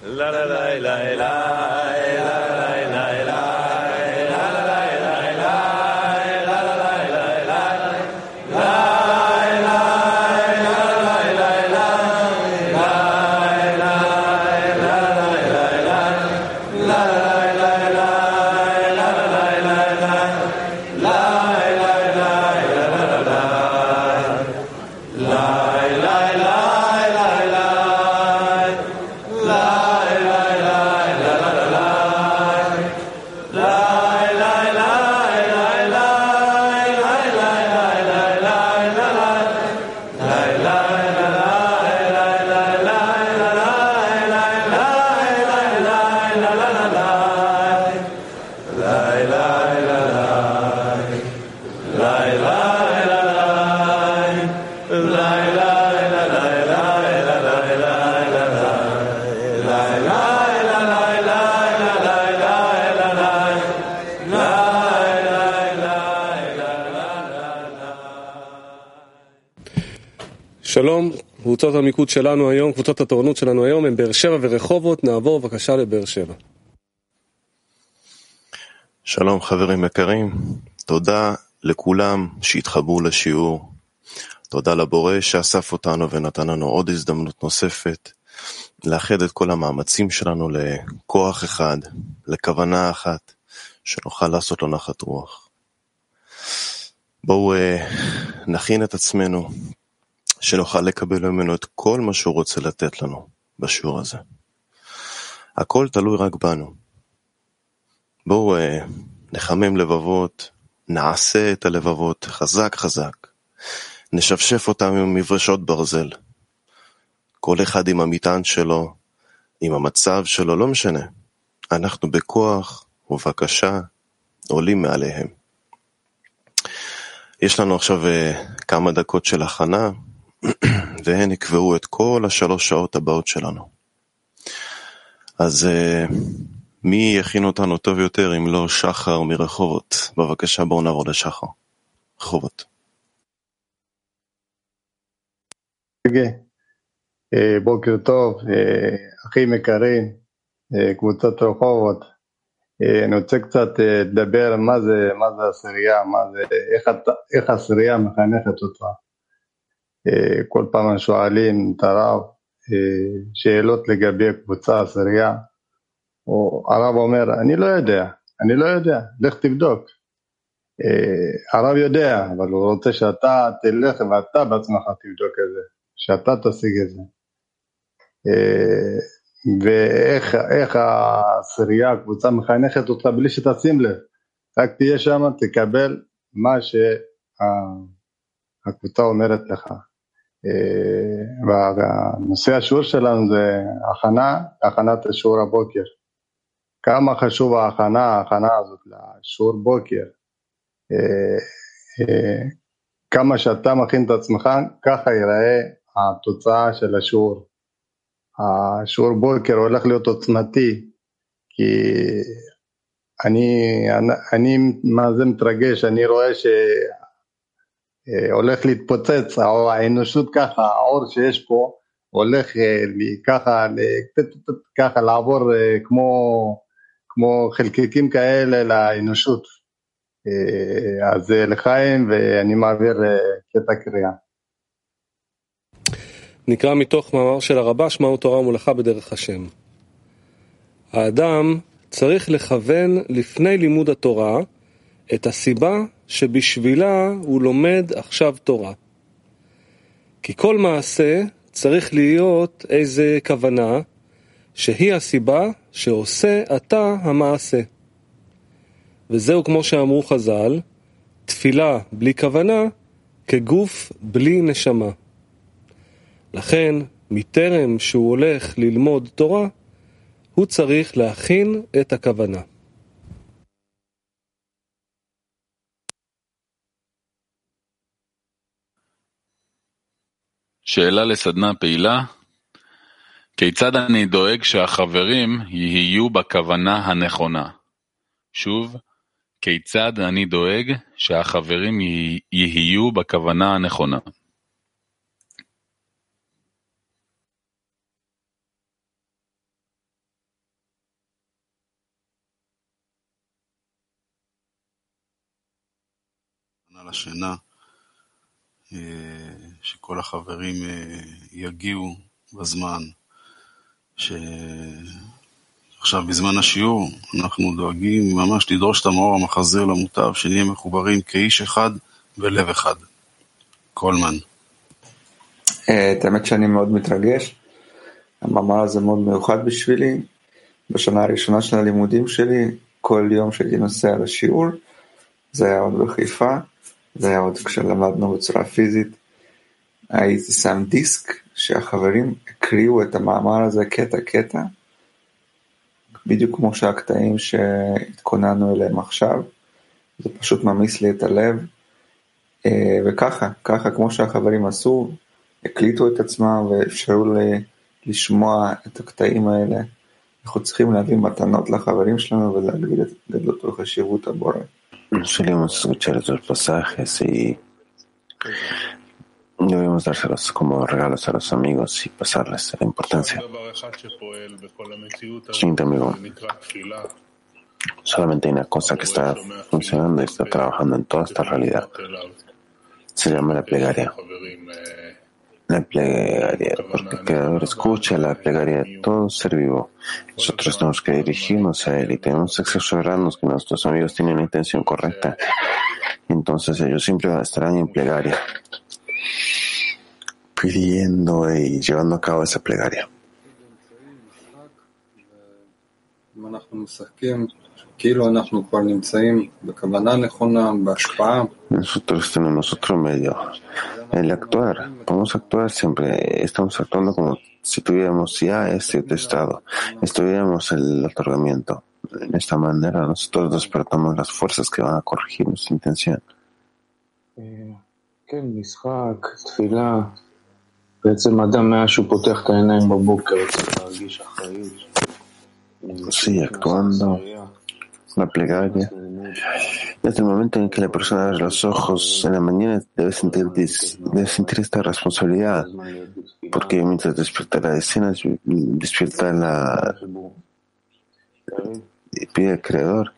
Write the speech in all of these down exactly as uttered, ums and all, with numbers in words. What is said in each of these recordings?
שלום, קבוצות המיקוד שלנו היום, קבוצות התורנות שלנו היום הם באר שבע ורחובות. נעבור בבקשה לבאר שבע. שלום חברים יקרים, תודה לכולם שהתחברו לשיעור, תודה לבורא שאסף אותנו ונתן לנו עוד הזדמנות נוספת לאחד את כל המאמצים שלנו לכוח אחד, לכוונה אחת, שנוכל לעשות לו נחת רוח. בואו נכין את עצמנו שנוכל לקבל ממנו את כל מה שהוא רוצה לתת לנו בשיעור הזה. הכל תלוי רק בנו. בואו נחמם לבבות, נעשה את הלבבות חזק חזק, נשפשף אותם עם מברשות ברזל. כל אחד עם המטען שלו, עם המצב שלו, לא משנה. אנחנו בכוח ובקשה עולים מעליהם. יש לנו עכשיו כמה דקות של הכנה, והן יקבעו את כל השלוש שעות הבאות שלנו. אז מי יכין אותנו טוב יותר אם לא שחר מרחובות? בבקשה בואו נעבור לשחר. רחובות. בוקר טוב, אחים יקרים, קבוצת רחובות. אני רוצה קצת לדבר מה זה, מה זה עשירייה, מה זה, איך, איך עשירייה מחנכת אותה. כל פעם שואלים את הרב שאלות לגבי קבוצה עשירייה, או הרב אומר, אני לא יודע, אני לא יודע, לך תבדוק. הרב יודע, אבל הוא רוצה שאתה תלך ואתה בעצמך תבדוק את זה, שאתה תשיג את זה. ואיך איך העשירייה, הקבוצה מחנכת אותך בלי שתשים לב, רק תהיה שם, תקבל מה שהקבוצה אומרת לך. והנושא השיעור שלנו זה הכנה, הכנת השיעור הבוקר. כמה חשוב ההכנה, ההכנה הזאת לשיעור בוקר. כמה שאתה מכין את עצמך, ככה ייראה התוצאה של השיעור. השיעור בוקר הולך להיות עוצמתי, כי אני, אני מה זה מתרגש, אני רואה ש... הולך להתפוצץ, האנושות ככה, האור שיש פה, הולך לי ככה, ככה לעבור כמו, כמו חלקיקים כאלה לאנושות. אז לחיים, ואני מעביר קטע קריאה. נקרא מתוך מאמר של הרבש, מהו תורה ומלאכה בדרך השם. האדם צריך לכוון לפני לימוד התורה את הסיבה שבשבילה הוא לומד עכשיו תורה. כי כל מעשה צריך להיות איזה כוונה שהיא הסיבה שעושה אתה המעשה. וזהו כמו שאמרו חז"ל, תפילה בלי כוונה כגוף בלי נשמה. לכן, מטרם שהוא הולך ללמוד תורה, הוא צריך להכין את הכוונה. שאלה לסדנה פעילה, כיצד אני דואג שהחברים יהיו בכוונה הנכונה? שוב, כיצד אני דואג שהחברים יהיו בכוונה הנכונה? על השינה, שכל החברים יגיעו בזמן, שעכשיו בזמן השיעור אנחנו דואגים ממש לדרוש את המאור המחזיר למוטב, שנהיה מחוברים כאיש אחד ולב אחד. קולמן. את האמת שאני מאוד מתרגש, המאמר הזה מאוד מיוחד בשבילי. בשנה הראשונה של הלימודים שלי, כל יום שהייתי נוסע לשיעור, זה היה עוד בחיפה, זה היה עוד כשלמדנו בצורה פיזית, הייתי שם דיסק שהחברים הקריאו את המאמר הזה קטע קטע, בדיוק כמו שהקטעים שהתכוננו אליהם עכשיו, זה פשוט ממיס לי את הלב, וככה, ככה כמו שהחברים עשו, הקליטו את עצמם ואפשרו לי לשמוע את הקטעים האלה. אנחנו צריכים להביא מתנות לחברים שלנו ולהגדיל את גדלות וחשיבות הבורא. Solemos escuchar estos pasajes y debemos dárselos como regalos a los amigos y pasarles la importancia. Siguiente amigo, solamente hay una cosa que está funcionando y está trabajando en toda esta realidad. Se llama la plegaria. La plegaria, porque el Creador escucha la plegaria de todo ser vivo. Nosotros tenemos que dirigirnos a Él y tenemos que asegurarnos que nuestros amigos tienen la intención correcta. Entonces ellos siempre estarán en plegaria, pidiendo y llevando a cabo esa plegaria. Nosotros tenemos otro medio, el actuar. Podemos actuar siempre, estamos actuando como si tuviéramos ya este estado, estuviéramos el otorgamiento. De esta manera nosotros despertamos las fuerzas que van a corregir nuestra intención. Sí, actuando, la plegaria. Desde el momento en que la persona abre los ojos en la mañana debe sentir, debe sentir esta responsabilidad, porque mientras despierta la escena, despierta la y pide al Creador.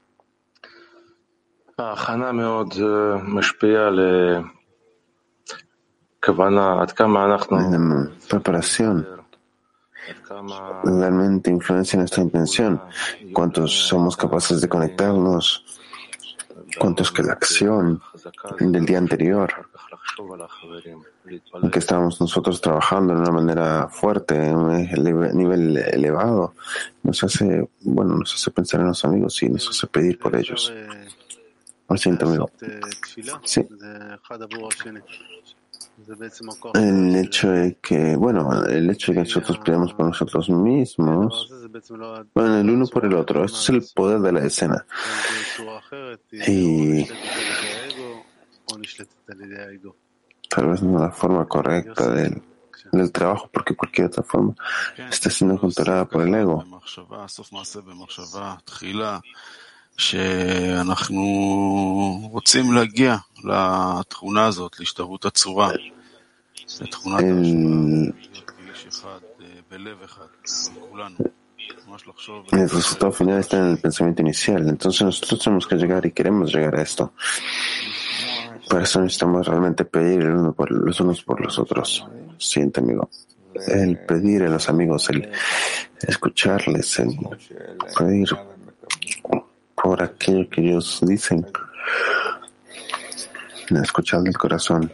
La preparación realmente influencia nuestra intención, cuántos somos capaces de conectarnos, cuánto es que la acción del día anterior, en que estábamos nosotros trabajando de una manera fuerte, en un nivel elevado, nos hace, bueno, nos hace pensar en los amigos y nos hace pedir por ellos. Lo siento, amigo. Sí. El hecho de que, bueno, el hecho de que nosotros pidamos por nosotros mismos, bueno, el uno por el otro, esto es el poder de la escena. Y tal vez no la forma correcta del, del trabajo, porque cualquier otra forma está siendo controlada por el ego. שאנחנו רוצים להגיע לתכונה הזאת, להשתוות הצורה, לתכונת ההשוואה, כאיש אחד, בלב אחד, כולנו. El resultado final está en el pensamiento inicial, entonces nosotros tenemos que llegar y queremos llegar a esto. Para eso necesitamos realmente pedir el uno por, los unos por los otros. Siguiente amigo. El pedir a los amigos, el escucharles, el pedir por aquello que ellos dicen, escuchando el corazón.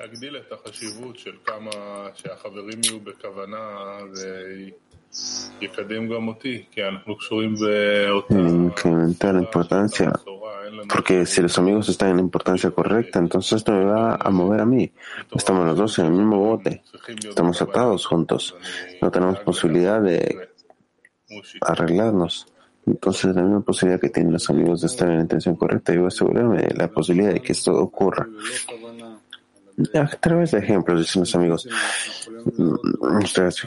Incrementar la importancia, porque si los amigos están en la importancia correcta, entonces esto me va a mover a mí. Estamos los dos en el mismo bote, estamos atados juntos, no tenemos posibilidad de arreglarnos. Entonces, la misma posibilidad que tienen los amigos de estar en la intención correcta, yo voy a asegurarme de la posibilidad de que esto ocurra. A través de ejemplos, dicen los amigos. Ustedes,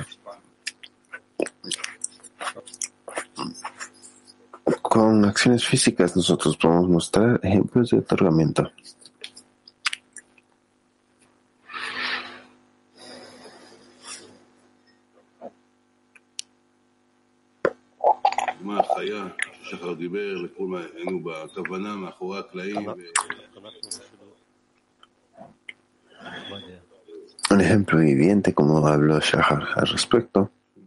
con acciones físicas, nosotros podemos mostrar ejemplos de otorgamiento. un ejemplo viviente, como habló Shahar al respecto.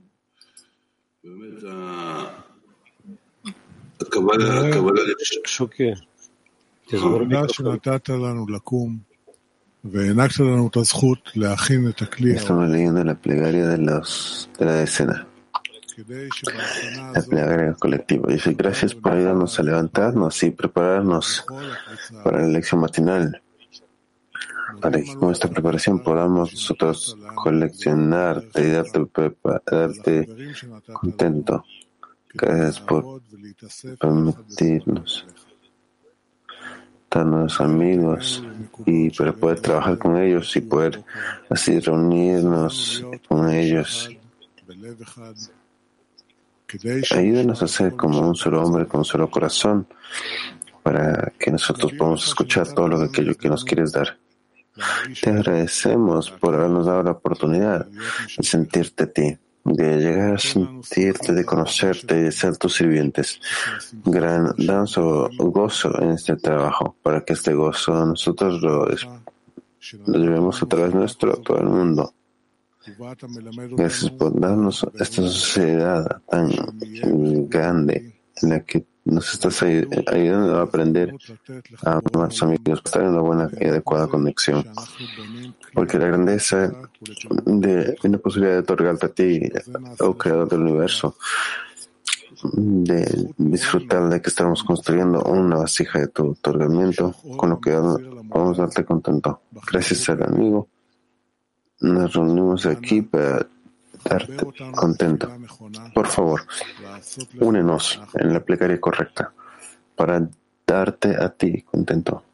Estamos leyendo la plegaria de, los, de la decena, la plegaria colectiva. Dice: gracias por ayudarnos a levantarnos y prepararnos para la lección matinal, para que con esta preparación podamos nosotros coleccionarte y darte, darte contento. Gracias por permitirnos darnos amigos y para poder trabajar con ellos y poder así reunirnos con ellos. Ayúdanos a ser como un solo hombre con un solo corazón para que nosotros podamos escuchar todo lo que, aquello que nos quieres dar. Te agradecemos por habernos dado la oportunidad de sentirte a ti, de llegar a sentirte, de conocerte y de ser tus sirvientes. Gran danzo, gozo en este trabajo, para que este gozo nosotros lo, lo llevemos a través nuestro a todo el mundo. Gracias por darnos esta sociedad tan grande en la que nos estás ayudando a aprender a más amigos, estar en una buena y adecuada conexión. Porque la grandeza de la posibilidad de otorgarte a ti, oh creador del universo, de disfrutar de que estamos construyendo una vasija de tu otorgamiento, con lo que vamos a darte contento. Gracias al amigo, nos reunimos aquí para darte contento. Por favor, únenos en la plegaria correcta para darte a ti contento.